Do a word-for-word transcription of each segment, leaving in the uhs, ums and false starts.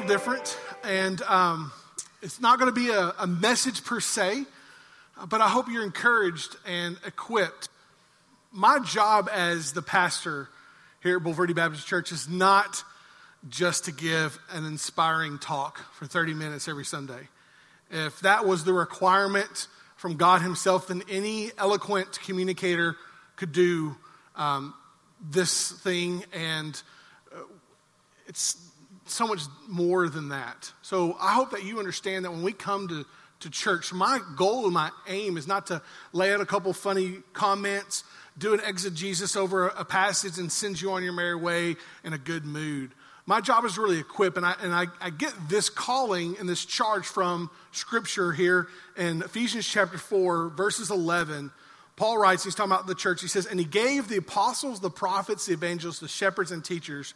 different, and um, it's not going to be a, a message per se, but I hope you're encouraged and equipped. My job as the pastor here at Bulverde Baptist Church is not just to give an inspiring talk for thirty minutes every Sunday. If that was the requirement from God himself, then any eloquent communicator could do um, this thing, and uh, it's so much more than that. So I hope that you understand that when we come to, to church, my goal and my aim is not to lay out a couple funny comments, do an exegesis over a passage, and send you on your merry way in a good mood. My job is to really equip, and I and I, I get this calling and this charge from Scripture here in Ephesians chapter four, verses eleven. Paul writes, he's talking about the church, he says, and he gave the apostles, the prophets, the evangelists, the shepherds, and teachers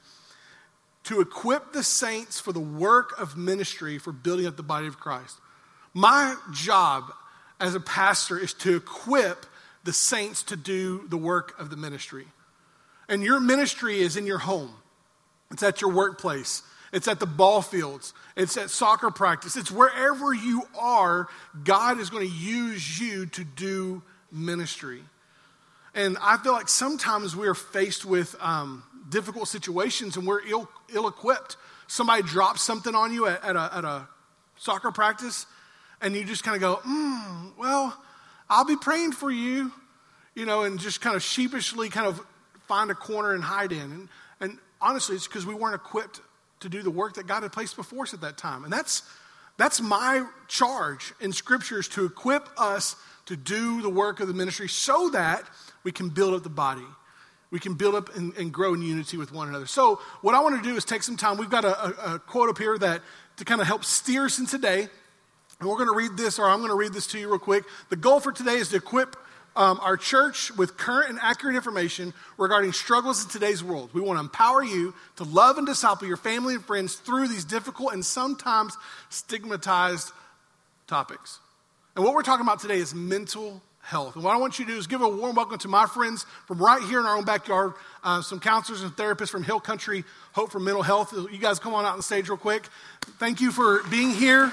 to equip the saints for the work of ministry for building up the body of Christ. My job as a pastor is to equip the saints to do the work of the ministry. And your ministry is in your home. It's at your workplace. It's at the ball fields. It's at soccer practice. It's wherever you are, God is going to use you to do ministry. And I feel like sometimes we are faced with um, difficult situations and we're ill, ill-equipped. Somebody drops something on you at, at, a, at a soccer practice, and you just kind of go, mm, well, I'll be praying for you, you know, and just kind of sheepishly kind of find a corner and hide in. And, and honestly, it's because we weren't equipped to do the work that God had placed before us at that time. And that's that's my charge in Scripture, is to equip us to do the work of the ministry so that we can build up the body. We can build up and, and grow in unity with one another. So what I want to do is take some time. We've got a, a, a quote up here that to kind of help steer us in today. And we're going to read this, or I'm going to read this to you real quick. The goal for today is to equip um, our church with current and accurate information regarding struggles in today's world. We want to empower you to love and disciple your family and friends through these difficult and sometimes stigmatized topics. And what we're talking about today is mental health. And what I want you to do is give a warm welcome to my friends from right here in our own backyard, uh, some counselors and therapists from Hill Country Hope for Mental Health. You guys come on out on the stage real quick. Thank you for being here.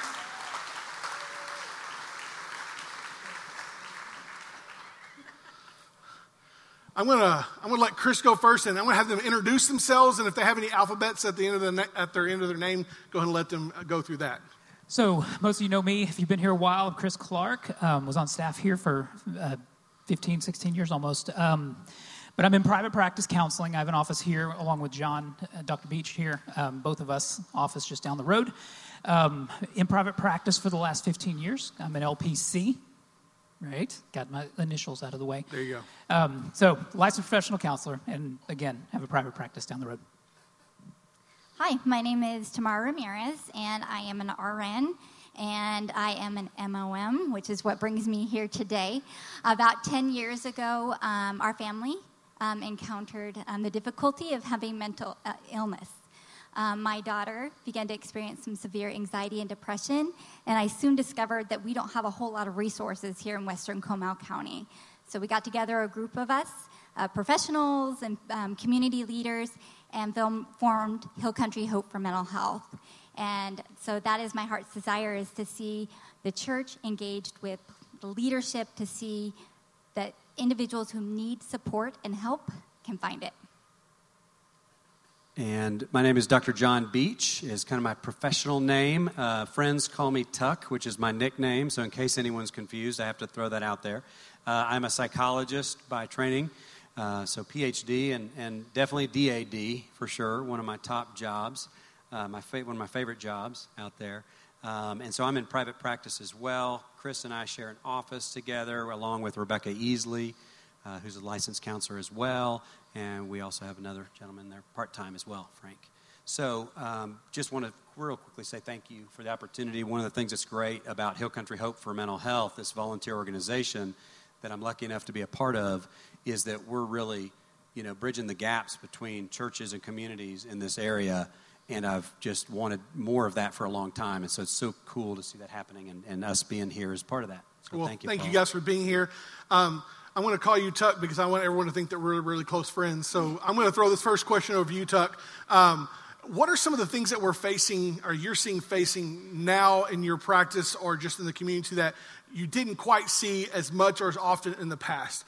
I'm gonna I'm gonna let Chris go first, and I'm gonna have them introduce themselves. And if they have any alphabets at the end of the at their end of their name, go ahead and let them go through that. So most of you know me. If you've been here a while, I'm Chris Clark. Um, was on staff here for uh, fifteen, sixteen years almost. Um, but I'm in private practice counseling. I have an office here along with John, uh, Doctor Beach here. Um, both of us, office just down the road. Um, in private practice for the last fifteen years. I'm an L P C. Right, got my initials out of the way. There you go. Um, so, licensed professional counselor, and again, have a private practice down the road. Hi, my name is Tamara Ramirez, and I am an R N, and I am an M O M, which is what brings me here today. About ten years ago, um, our family um, encountered um, the difficulty of having mental uh, illness. Um, my daughter began to experience some severe anxiety and depression, and I soon discovered that we don't have a whole lot of resources here in Western Comal County. So we got together a group of us, uh, professionals and um, community leaders, and formed Hill Country Hope for Mental Health. And so that is my heart's desire, is to see the church engaged with the leadership, to see that individuals who need support and help can find it. And my name is Doctor John Beach, is kind of my professional name. Uh, friends call me Tuck, which is my nickname, so in case anyone's confused, I have to throw that out there. Uh, I'm a psychologist by training, uh, so P H D and, and definitely D A D for sure, one of my top jobs, uh, my fa- one of my favorite jobs out there. Um, and so I'm in private practice as well. Chris and I share an office together along with Rebecca Easley, uh, who's a licensed counselor as well. And we also have another gentleman there part-time as well, Frank. So um, just want to real quickly say thank you for the opportunity. One of the things that's great about Hill Country Hope for Mental Health, this volunteer organization that I'm lucky enough to be a part of, is that we're really, you know, bridging the gaps between churches and communities in this area. And I've just wanted more of that for a long time. And so it's so cool to see that happening, and, and us being here as part of that. So well, thank you, thank Paul. you guys for being here. Um, I'm going to call you Tuck because I want everyone to think that we're really, really close friends. So I'm going to throw this first question over to you, Tuck. Um, what are some of the things that we're facing or you're seeing facing now in your practice or just in the community that you didn't quite see as much or as often in the past?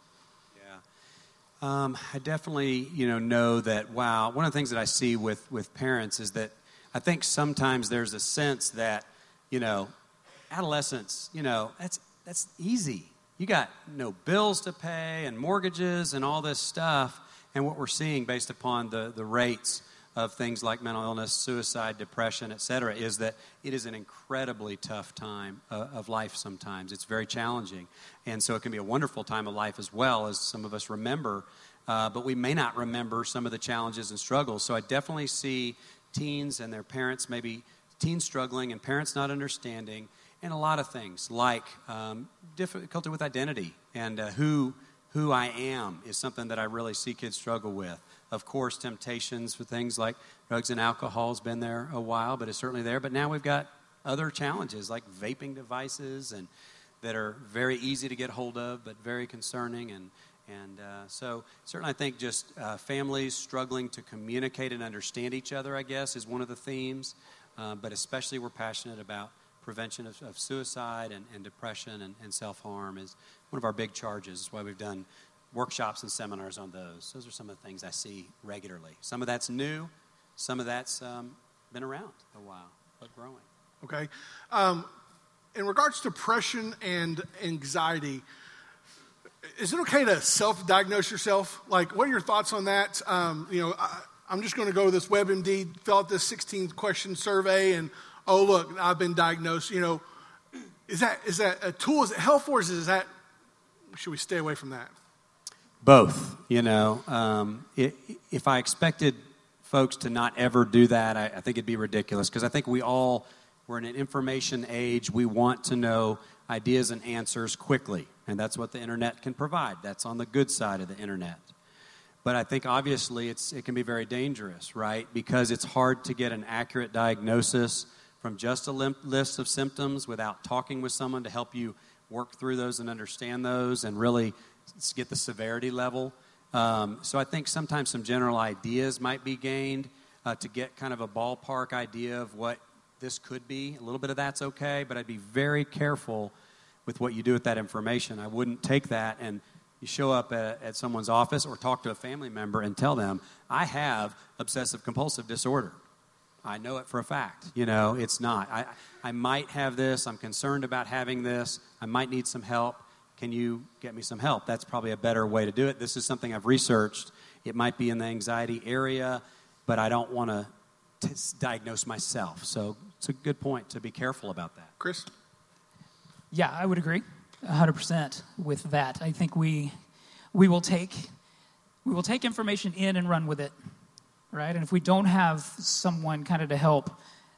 Yeah. Um, I definitely, you know, know that, wow, one of the things that I see with, with parents is that I think sometimes there's a sense that, you know, adolescence, you know, that's that's easy. You got no bills to pay and mortgages and all this stuff. And what we're seeing based upon the, the rates of things like mental illness, suicide, depression, et cetera, is that it is an incredibly tough time uh, of life sometimes. It's very challenging. And so it can be a wonderful time of life as well, as some of us remember. Uh, but we may not remember some of the challenges and struggles. So I definitely see teens and their parents, maybe teens struggling and parents not understanding, and a lot of things like um, difficulty with identity and uh, who who I am is something that I really see kids struggle with. Of course, temptations for things like drugs and alcohol has been there a while, but it's certainly there. But now we've got other challenges like vaping devices and that are very easy to get hold of, but very concerning. And and uh, so certainly I think just uh, families struggling to communicate and understand each other, I guess, is one of the themes. Uh, but especially we're passionate about prevention of, of suicide and, and depression and, and self-harm is one of our big charges. That's why we've done workshops and seminars on those. Those are some of the things I see regularly. Some of that's new. Some of that's um, been around a while, but growing. Okay. Um, in regards to depression and anxiety, is it okay to self-diagnose yourself? Like, what are your thoughts on that? Um, you know, I, I'm just going to go to this WebMD, fill out this sixteen-question survey, and, oh, look, I've been diagnosed. You know, is that is that a tool? Is it helpful, or is that, should we stay away from that? Both, you know. Um, it, if I expected folks to not ever do that, I, I think it'd be ridiculous, because I think we all, we're in an information age. We want to know ideas and answers quickly, and that's what the internet can provide. That's on the good side of the internet. But I think obviously it's it can be very dangerous, right? Because it's hard to get an accurate diagnosis from just a lim- list of symptoms without talking with someone to help you work through those and understand those and really get the severity level. Um, so I think sometimes some general ideas might be gained uh, to get kind of a ballpark idea of what this could be. A little bit of that's okay, but I'd be very careful with what you do with that information. I wouldn't take that and you show up at, at someone's office or talk to a family member and tell them, I have obsessive compulsive disorder. I know it for a fact. You know, it's not. I, I might have this. I'm concerned about having this. I might need some help. Can you get me some help? That's probably a better way to do it. This is something I've researched. It might be in the anxiety area, but I don't want to diagnose myself. So it's a good point to be careful about that. Chris? Yeah, I would agree one hundred percent with that. I think we we will take we will take information in and run with it, right? And if we don't have someone kind of to help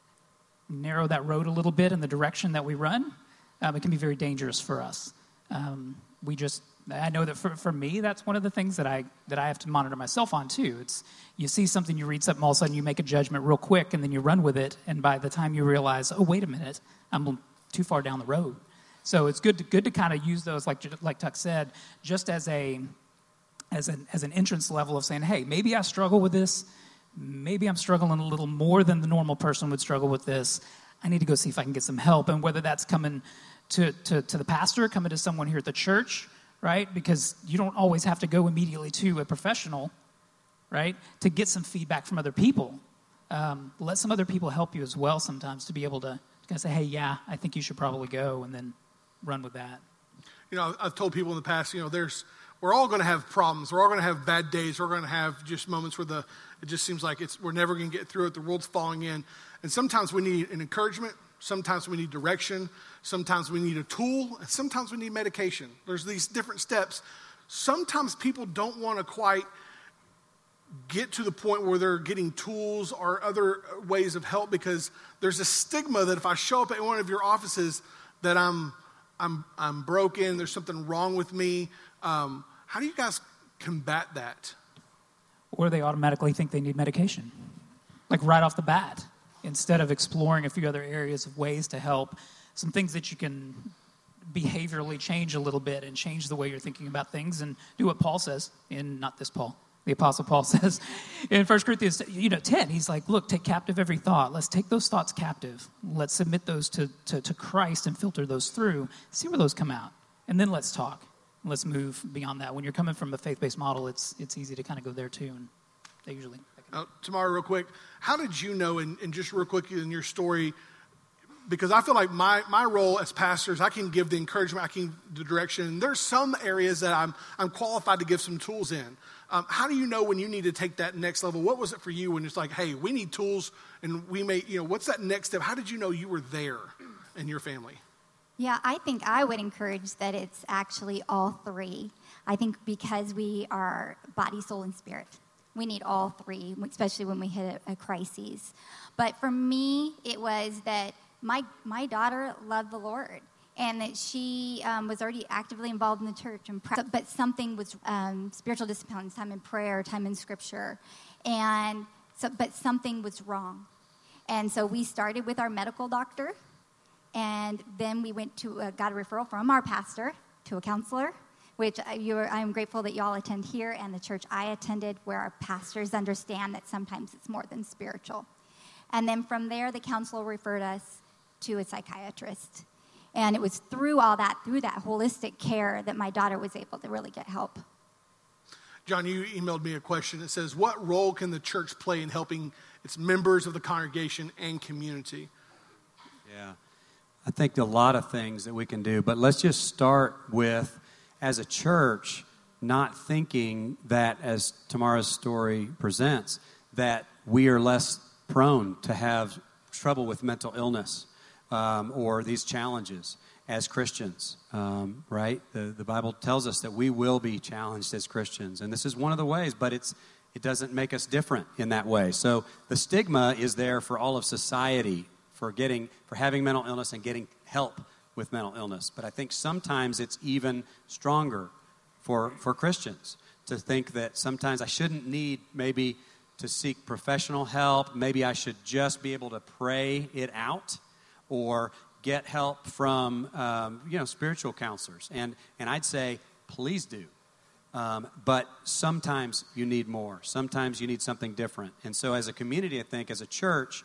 narrow that road a little bit in the direction that we run, um, it can be very dangerous for us. Um, we just, I know that for, for me, that's one of the things that I that I have to monitor myself on too. It's you see something, you read something, all of a sudden you make a judgment real quick, and then you run with it, and by the time you realize, oh, wait a minute, I'm too far down the road. So it's good to, good to kind of use those, like like Tuck said, just as a as an as an entrance level of saying, hey, maybe I struggle with this. Maybe I'm struggling a little more than the normal person would struggle with this. I need to go see if I can get some help. And whether that's coming to, to, to the pastor, coming to someone here at the church, right? Because you don't always have to go immediately to a professional, right, to get some feedback from other people. Um, let some other people help you as well sometimes to be able to kind of say, hey, yeah, I think you should probably go, and then run with that. You know, I've told people in the past, you know, there's we're all going to have problems. We're all going to have bad days. We're going to have just moments where the it just seems like it's we're never going to get through it. The world's falling in. And sometimes we need an encouragement. Sometimes we need direction. Sometimes we need a tool. And sometimes we need medication. There's these different steps. Sometimes people don't want to quite get to the point where they're getting tools or other ways of help because there's a stigma that if I show up at one of your offices that I'm I'm I'm broken, there's something wrong with me. Um, how do you guys combat that? Or they automatically think they need medication, like right off the bat, instead of exploring a few other areas of ways to help, some things that you can behaviorally change a little bit and change the way you're thinking about things and do what Paul says in, not this Paul, The Apostle Paul says in First Corinthians, you know, ten, he's like, look, take captive every thought. Let's take those thoughts captive. Let's submit those to, to, to Christ and filter those through. See where those come out. And then let's talk. Let's move beyond that. When you're coming from a faith-based model, it's it's easy to kind of go there too. And they usually... Uh, Tamara, real quick, how did you know, and, and just real quick in your story, because I feel like my, my role as pastors, I can give the encouragement, I can the direction. There's some areas that I'm I'm qualified to give some tools in. Um, how do you know when you need to take that next level? What was it for you when it's like, hey, we need tools and we may, you know, what's that next step? How did you know you were there in your family? Yeah, I think I would encourage that it's actually all three. I think because we are body, soul, and spirit. We need all three, especially when we hit a, a crisis. But for me, it was that my my daughter loved the Lord, and that she um, was already actively involved in the church. And pra- but something was um, spiritual disciplines, time in prayer, time in Scripture, and so but something was wrong. And so we started with our medical doctor, and then we went to uh, got a referral from our pastor to a counselor, which you're, I'm grateful that y'all attend here, and the church I attended, where our pastors understand that sometimes it's more than spiritual. And then from there, the counselor referred us to a psychiatrist. And it was through all that, through that holistic care, that my daughter was able to really get help. John, you emailed me a question that says, what role can the church play in helping its members of the congregation and community? Yeah, I think a lot of things that we can do, but let's just start with, as a church, not thinking that, as Tamara's story presents, that we are less prone to have trouble with mental illness um, or these challenges as Christians, um, right? The, the Bible tells us that we will be challenged as Christians, and this is one of the ways, but it's it doesn't make us different in that way. So the stigma is there for all of society for getting for having mental illness and getting help with mental illness. But I think sometimes it's even stronger for for Christians to think that sometimes I shouldn't need maybe to seek professional help. Maybe I should just be able to pray it out or get help from um, you know spiritual counselors. And and I'd say please do. Um, but sometimes you need more. Sometimes you need something different. And so as a community, I think, as a church,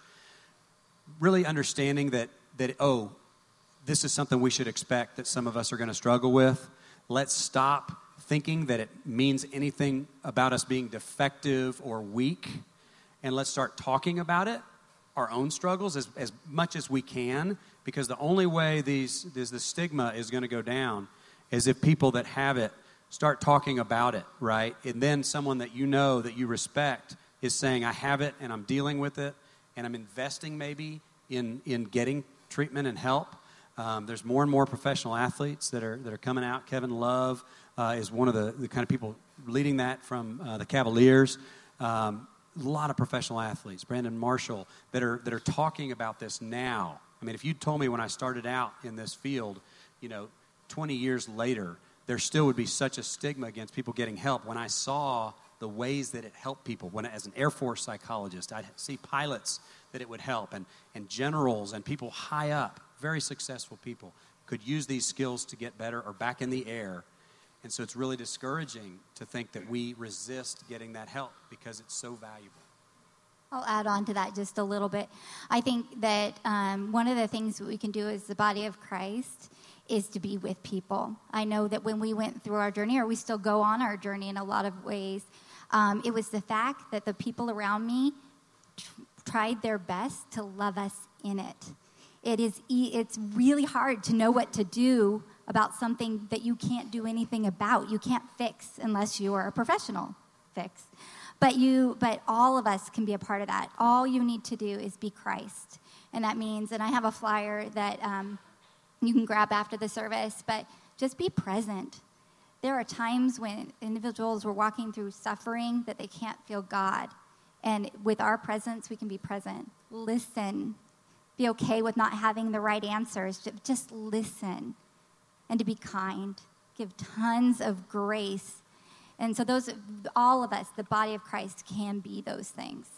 really understanding that, that oh, this is something we should expect that some of us are going to struggle with. Let's stop thinking that it means anything about us being defective or weak, and let's start talking about it, our own struggles, as, as much as we can, because the only way these, this, the stigma is going to go down is if people that have it start talking about it, right? And then someone that you know, that you respect, is saying, I have it, and I'm dealing with it, and I'm investing maybe in, in getting treatment and help. Um, there's more and more professional athletes that are that are coming out. Kevin Love uh, is one of the, the kind of people leading that from uh, the Cavaliers. Um, a lot of professional athletes, Brandon Marshall, that are that are talking about this now. I mean, if you told me when I started out in this field, you know, twenty years later, there still would be such a stigma against people getting help. When I saw the ways that it helped people, when as an Air Force psychologist, I'd see pilots that it would help, and, and generals and people high up, very successful people, could use these skills to get better or back in the air. And so it's really discouraging to think that we resist getting that help because it's so valuable. I'll add on to that just a little bit. I think that um, one of the things that we can do as the body of Christ is to be with people. I know that when we went through our journey, or we still go on our journey in a lot of ways, um, it was the fact that the people around me t- tried their best to love us in it. It is, e- it's really hard to know what to do about something that you can't do anything about. You can't fix unless you are a professional fix. But you, but all of us can be a part of that. All you need to do is be Christ. And that means, and I have a flyer that um, you can grab after the service, but just be present. There are times when individuals were walking through suffering that they can't feel God. And with our presence, we can be present. Listen. Be okay with not having the right answers. Just listen. And to be kind. Give tons of grace. And so those, all of us, the body of Christ, can be those things.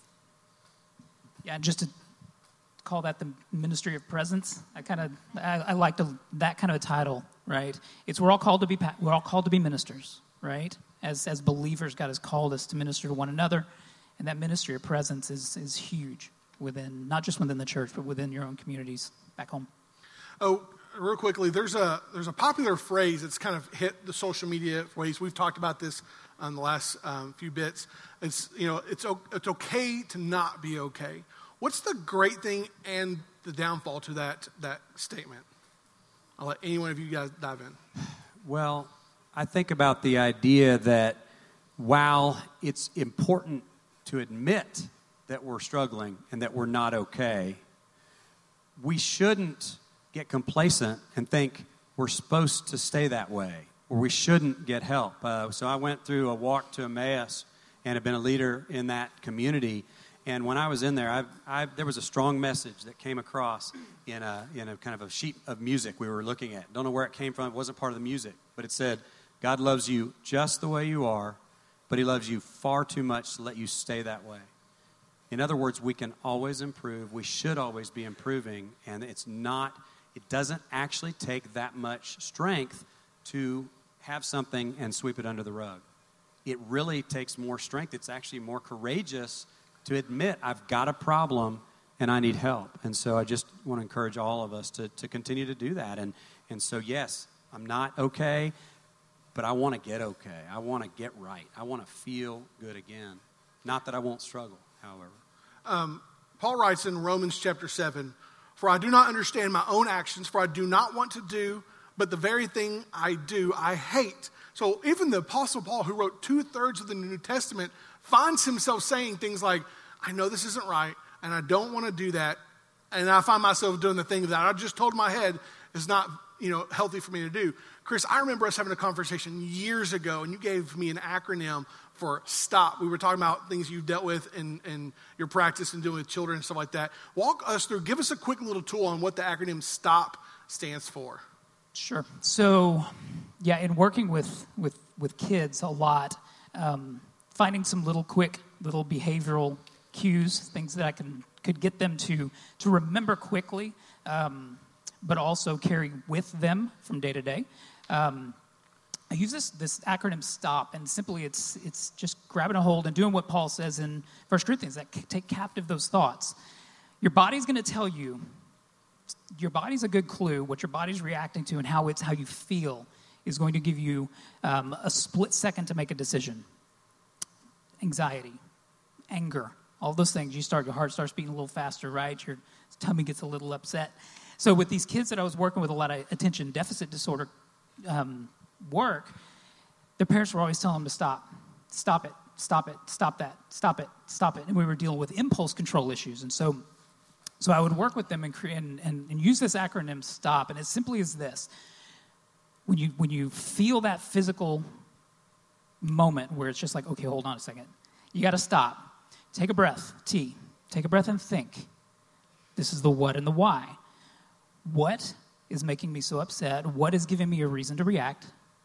Yeah, and just to call that the ministry of presence, I kind of, I, I like to, that kind of a title, right? It's we're all called to be, we're all called to be ministers, right? As as believers, God has called us to minister to one another, and that ministry of presence is is huge within, not just within the church, but within your own communities back home. Oh, real quickly, there's a there's a popular phrase that's kind of hit the social media ways. We've talked about this on the last um, few bits. It's you know it's it's okay to not be okay. What's the great thing and the downfall to that that statement? I'll let any one of you guys dive in. Well, I think about the idea that while it's important to admit that we're struggling and that we're not okay, we shouldn't get complacent and think we're supposed to stay that way, or we shouldn't get help. Uh, so I went through a walk to Emmaus and have been a leader in that community. And when I was in there, I, I, there was a strong message that came across in a, in a kind of a sheet of music we were looking at. Don't know where it came from. It wasn't part of the music. But it said, God loves you just the way you are, but he loves you far too much to let you stay that way. In other words, we can always improve. We should always be improving. And it's not, it doesn't actually take that much strength to have something and sweep it under the rug. It really takes more strength. It's actually more courageous to admit I've got a problem and I need help. And so I just want to encourage all of us to, to continue to do that. And, and so, yes, I'm not okay, but I want to get okay. I want to get right. I want to feel good again. Not that I won't struggle, however. Um, Paul writes in Romans chapter seven, "For I do not understand my own actions, for I do not want to do, but the very thing I do, I hate." So even the Apostle Paul, who wrote two-thirds of the New Testament, finds himself saying things like, I know this isn't right, and I don't want to do that, and I find myself doing the thing that I just told my head is not, you know, healthy for me to do. Chris, I remember us having a conversation years ago, and you gave me an acronym for STOP. We were talking about things you've dealt with in, in your practice and dealing with children and stuff like that. Walk us through, give us a quick little tool on what the acronym STOP stands for. Sure. So, yeah, in working with, with, with kids a lot, um, finding some little quick, little behavioral cues, things that I can could get them to to remember quickly, um, but also carry with them from day to day. Um, I use this this acronym STOP, and simply it's it's just grabbing a hold and doing what Paul says in First Corinthians, that take captive those thoughts. Your body's going to tell you. Your body's a good clue. What your body's reacting to and how it's how you feel is going to give you um, a split second to make a decision. Anxiety, anger, all those things. You start, your heart starts beating a little faster, right? Your tummy gets a little upset. So with these kids that I was working with, a lot of attention deficit disorder um, work, their parents were always telling them to stop. Stop it, stop it, stop that, stop it, stop it. And we were dealing with impulse control issues. And so so I would work with them and, create, and, and, and use this acronym STOP. And as simply as this, when you when you feel that physical moment where it's just like, okay, hold on a second. You got to stop. Take a breath, T. Take a breath and think. This is the what and the why. What is making me so upset? What is giving me a reason to react?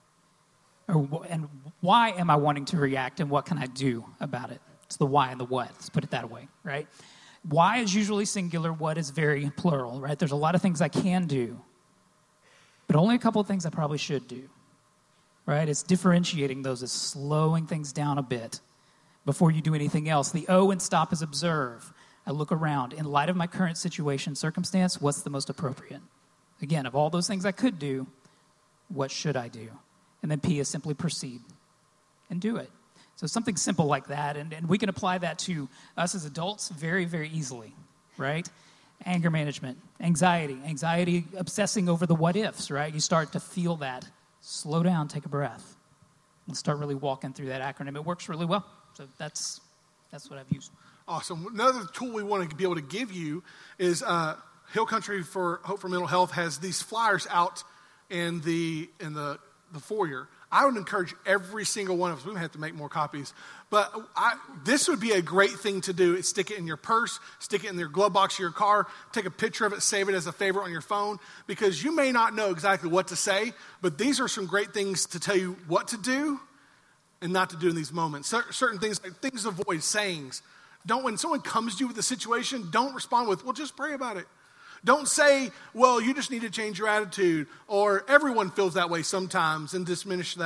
Or, and why am I wanting to react, and what can I do about it? It's the why and the what. Let's put it that way, right? Why is usually singular. What is very plural, right? There's a lot of things I can do, but only a couple of things I probably should do. Right? It's differentiating those, is slowing things down a bit before you do anything else. The O in STOP is observe. I look around. In light of my current situation, circumstance, what's the most appropriate? Again, of all those things I could do, what should I do? And then P is simply proceed and do it. So something simple like that, and, and we can apply that to us as adults very, very easily, right? Anger management, anxiety, anxiety obsessing over the what ifs, right? You start to feel that. Slow down, take a breath, and start really walking through that acronym. It works really well. So that's that's what I've used. Awesome. Another tool we want to be able to give you is uh, Hill Country for Hope for Mental Health has these flyers out in the in the, the foyer. I would encourage every single one of us. We have to make more copies. But I, this would be a great thing to do. Is stick it in your purse, stick it in your glove box of your car, take a picture of it, save it as a favorite on your phone, because you may not know exactly what to say, but these are some great things to tell you what to do and not to do in these moments. Certain things, like things to avoid, sayings. Don't, when someone comes to you with a situation, don't respond with, well, just pray about it. Don't say, well, you just need to change your attitude, or everyone feels that way sometimes, and diminish that.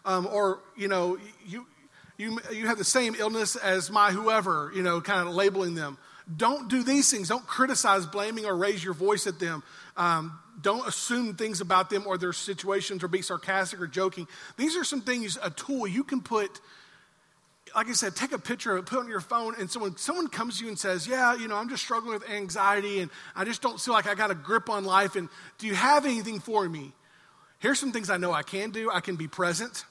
um, or, you know, you, you, you have the same illness as my whoever, you know, kind of labeling them. Don't do these things. Don't criticize, blaming, or raise your voice at them. Um, don't assume things about them or their situations or be sarcastic or joking. These are some things, a tool you can put, like I said, take a picture of it, put it on your phone, and so when someone comes to you and says, yeah, you know, I'm just struggling with anxiety, and I just don't feel like I got a grip on life, and do you have anything for me? Here's some things I know I can do. I can be present.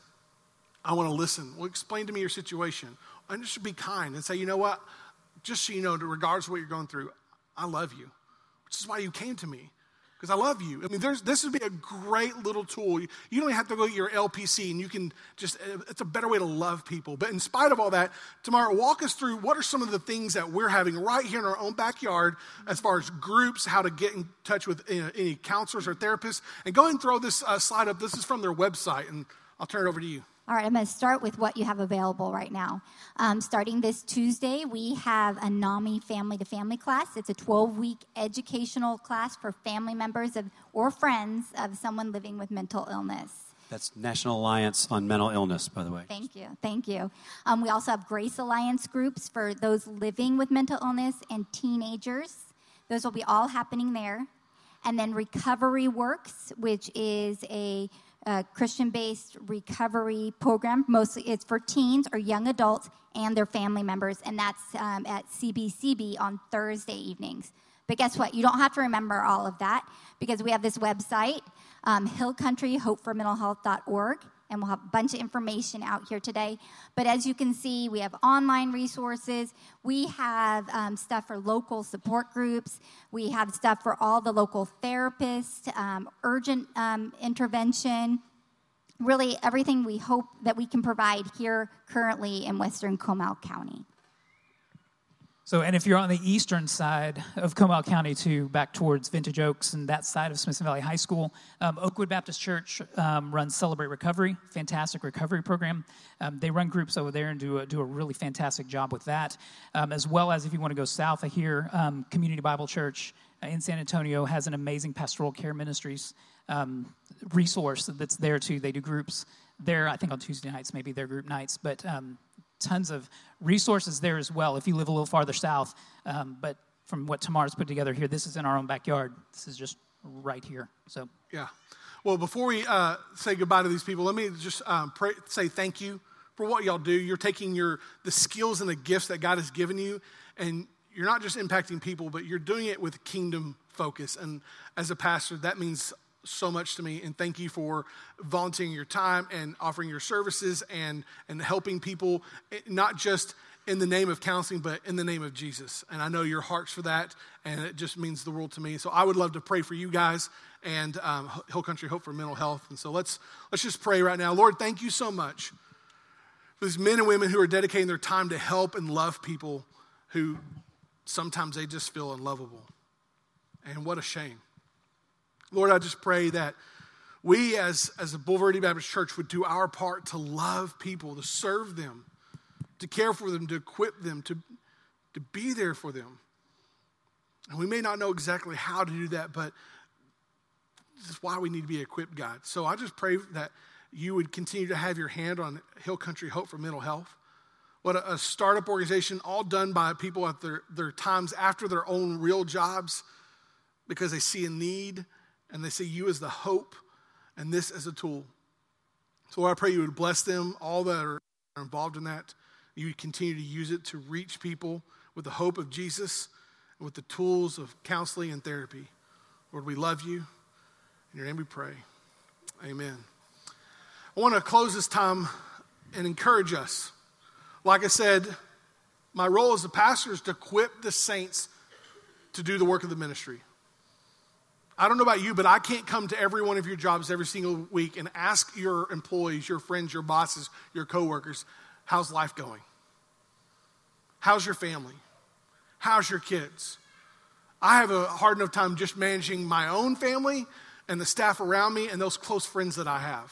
I want to listen. Well, explain to me your situation. And just be kind and say, you know what? Just so you know, regardless of what you're going through, I love you, which is why you came to me, because I love you. I mean, there's, this would be a great little tool. You, you don't have to go get your L P C, and you can just, it's a better way to love people. But in spite of all that, Tamara, walk us through what are some of the things that we're having right here in our own backyard as far as groups, how to get in touch with uh, any counselors or therapists. And go ahead and throw this uh, slide up. This is from their website, and I'll turn it over to you. All right, I'm going to start with what you have available right now. Um, starting this Tuesday, we have a NAMI family-to-family class. It's a twelve-week educational class for family members of or friends of someone living with mental illness. That's National Alliance on Mental Illness, by the way. Thank you, thank you. Um, we also have Grace Alliance groups for those living with mental illness and teenagers. Those will be all happening there. And then Recovery Works, which is a Uh, Christian-based recovery program. Mostly it's for teens or young adults and their family members, and that's um, at C B C B on Thursday evenings. But guess what? You don't have to remember all of that because we have this website, um, hill country hope for mental health dot org, and we'll have a bunch of information out here today. But as you can see, we have online resources. We have um, stuff for local support groups. We have stuff for all the local therapists, um, urgent um, intervention, really everything we hope that we can provide here currently in Western Comal County. So, and if you're on the eastern side of Comal County too, back towards Vintage Oaks and that side of Smithson Valley High School, um, Oakwood Baptist Church um, runs Celebrate Recovery, fantastic recovery program. Um, they run groups over there and do a, do a really fantastic job with that, um, as well as if you want to go south of here, um, Community Bible Church uh, in San Antonio has an amazing pastoral care ministries um, resource that's there too. They do groups there, I think on Tuesday nights, maybe their group nights, but um, tons of resources there as well if you live a little farther south. Um, but from what Tamara's put together here, this is in our own backyard. This is just right here. So yeah. Well, before we uh, say goodbye to these people, let me just um, pray, say thank you for what y'all do. You're taking your the skills and the gifts that God has given you, and you're not just impacting people, but you're doing it with kingdom focus. And as a pastor, that means so much to me, and thank you for volunteering your time and offering your services and and helping people, not just in the name of counseling, but in the name of Jesus. And I know your hearts for that, and it just means the world to me. So I would love to pray for you guys and um, Hill Country Hope for Mental Health. And so let's let's just pray right now. Lord, thank you so much for these men and women who are dedicating their time to help and love people who sometimes they just feel unlovable. And what a shame. Lord, I just pray that we as, as a Bulverde Baptist Church would do our part to love people, to serve them, to care for them, to equip them, to, to be there for them. And we may not know exactly how to do that, but this is why we need to be equipped, God. So I just pray that you would continue to have your hand on Hill Country Hope for Mental Health. What a, a startup organization, all done by people at their, their times after their own real jobs because they see a need. And they see you as the hope and this as a tool. So Lord, I pray you would bless them, all that are involved in that. You would continue to use it to reach people with the hope of Jesus and with the tools of counseling and therapy. Lord, we love you. In your name we pray. Amen. I want to close this time and encourage us. Like I said, my role as a pastor is to equip the saints to do the work of the ministry. I don't know about you, but I can't come to every one of your jobs every single week and ask your employees, your friends, your bosses, your coworkers, how's life going? How's your family? How's your kids? I have a hard enough time just managing my own family and the staff around me and those close friends that I have.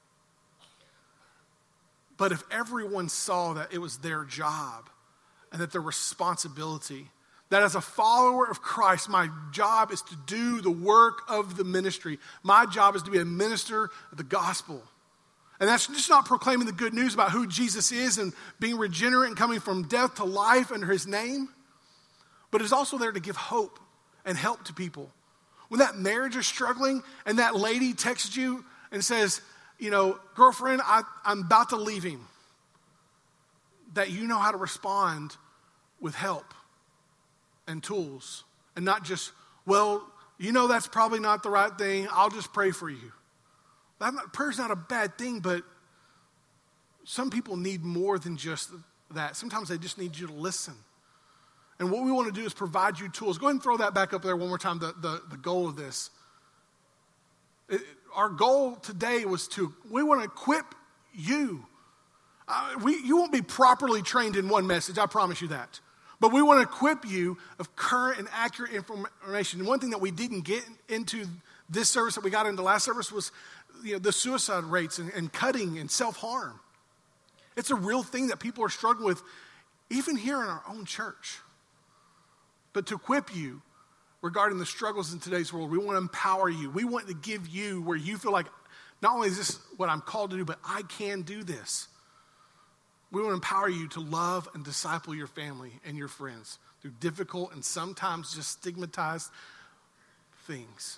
But if everyone saw that it was their job and that their responsibility, that as a follower of Christ, my job is to do the work of the ministry. My job is to be a minister of the gospel. And that's just not proclaiming the good news about who Jesus is and being regenerate and coming from death to life under his name, but it's also there to give hope and help to people. When that marriage is struggling and that lady texts you and says, you know, girlfriend, I, I'm about to leave him, that you know how to respond with help and tools and not just, well, you know that's probably not the right thing. I'll just pray for you. That not, prayer's not a bad thing, but some people need more than just that. Sometimes they just need you to listen. And what we want to do is provide you tools. Go ahead and throw that back up there one more time, the, the, the goal of this. It, our goal today was to, we want to equip you. Uh, we, you won't be properly trained in one message, I promise you that. But we want to equip you of current and accurate information. And one thing that we didn't get into this service that we got into last service was, you know, the suicide rates and, and cutting and self-harm. It's a real thing that people are struggling with, even here in our own church. But to equip you regarding the struggles in today's world, we want to empower you. We want to give you where you feel like, not only is this what I'm called to do, but I can do this. We want to empower you to love and disciple your family and your friends through difficult and sometimes just stigmatized things.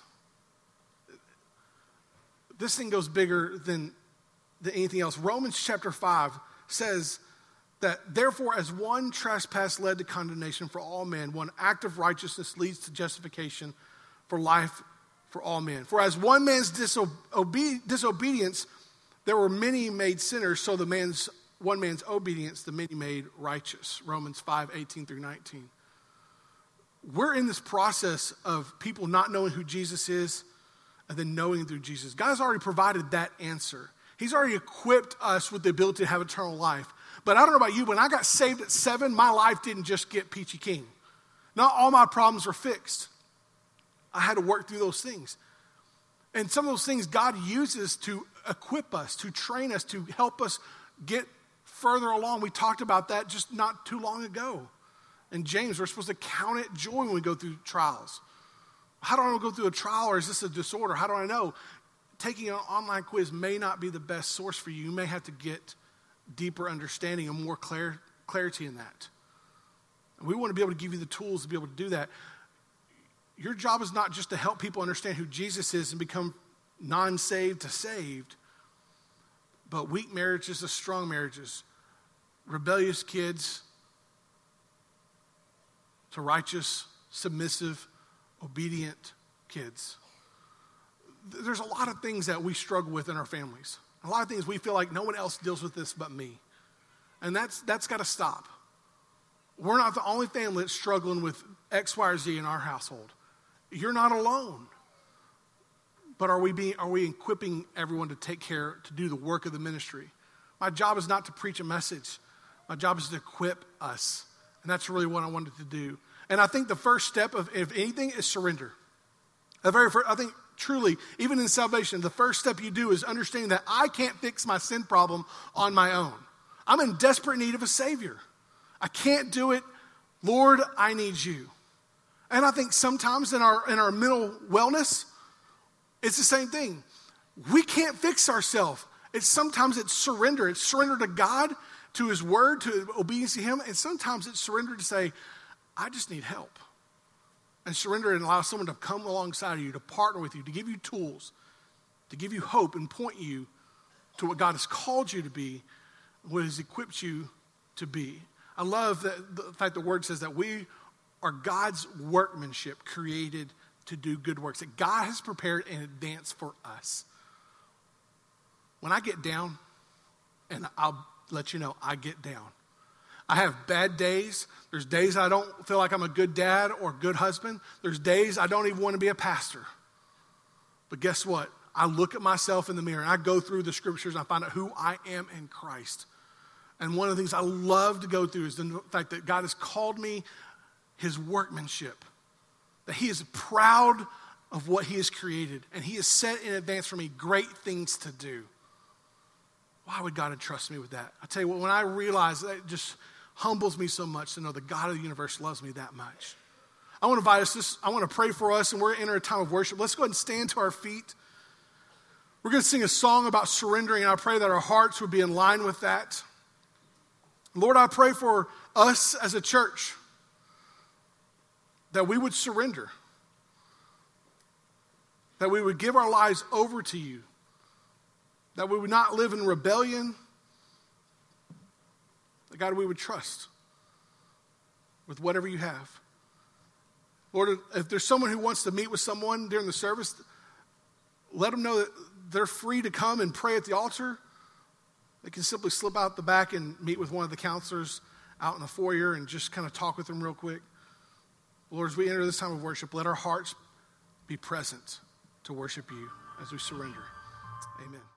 This thing goes bigger than, than anything else. Romans chapter five says that therefore as one trespass led to condemnation for all men, one act of righteousness leads to justification for life for all men. For as one man's disobe- disobedience, there were many made sinners, so the man's one man's obedience, the many made righteous. Romans five, eighteen through nineteen. We're in this process of people not knowing who Jesus is and then knowing through Jesus. God's already provided that answer. He's already equipped us with the ability to have eternal life. But I don't know about you, when I got saved at seven, my life didn't just get peachy keen. Not all my problems were fixed. I had to work through those things. And some of those things God uses to equip us, to train us, to help us get further along. We talked about that just not too long ago. In James, we're supposed to count it joy when we go through trials. How do I go through a trial, or is this a disorder? How do I know? Taking an online quiz may not be the best source for you. You may have to get deeper understanding and more clar- clarity in that. And we want to be able to give you the tools to be able to do that. Your job is not just to help people understand who Jesus is and become non-saved to saved, but weak marriages to strong marriages, rebellious kids to righteous, submissive, obedient kids. There's a lot of things that we struggle with in our families. A lot of things we feel like no one else deals with this but me. And that's that's got to stop. We're not the only family that's struggling with X, Y, or Z in our household. You're not alone. But are we being are we equipping everyone to take care, to do the work of the ministry? My job is not to preach a message. My job is to equip us. And that's really what I wanted to do. And I think the first step of, if anything, is surrender. The very first, I think truly, even in salvation, the first step you do is understanding that I can't fix my sin problem on my own. I'm in desperate need of a Savior. I can't do it. Lord, I need you. And I think sometimes in our in our mental wellness, it's the same thing. We can't fix ourselves. It's sometimes it's surrender. It's surrender to God, to his word, to obedience to him. And sometimes it's surrender to say, I just need help. And surrender and allow someone to come alongside of you, to partner with you, to give you tools, to give you hope and point you to what God has called you to be, what has equipped you to be. I love that, the fact the word says that we are God's workmanship created to do good works, that God has prepared in advance for us. When I get down, and I'll let you know, I get down. I have bad days. There's days I don't feel like I'm a good dad or good husband. There's days I don't even want to be a pastor. But guess what? I look at myself in the mirror and I go through the scriptures and I find out who I am in Christ. And one of the things I love to go through is the fact that God has called me his workmanship. That he is proud of what he has created. And he has set in advance for me great things to do. Why would God entrust me with that? I tell you what, when I realize that, it just humbles me so much to know the God of the universe loves me that much. I want to invite us, this, I want to pray for us, and we're going to enter a time of worship. Let's go ahead and stand to our feet. We're going to sing a song about surrendering, and I pray that our hearts would be in line with that. Lord, I pray for us as a church that we would surrender, that we would give our lives over to you, that we would not live in rebellion, that God, we would trust with whatever you have. Lord, if there's someone who wants to meet with someone during the service, let them know that they're free to come and pray at the altar. They can simply slip out the back and meet with one of the counselors out in the foyer and just kind of talk with them real quick. Lord, as we enter this time of worship, let our hearts be present to worship you as we surrender. Amen.